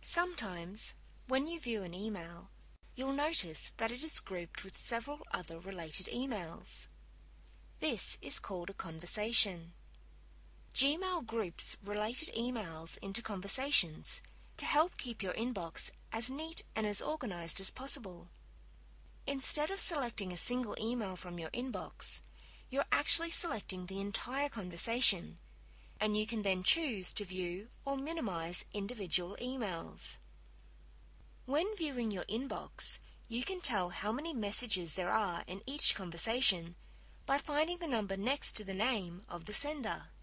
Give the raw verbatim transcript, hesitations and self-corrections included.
Sometimes, when you view an email, you'll notice that it is grouped with several other related emails. This is called a conversation. Gmail groups related emails into conversations to help keep your inbox as neat and as organized as possible. Instead of selecting a single email from your inbox, you're actually selecting the entire conversation, and you can then choose to view or minimize individual emails. When viewing your inbox, you can tell how many messages there are in each conversation by finding the number next to the name of the sender.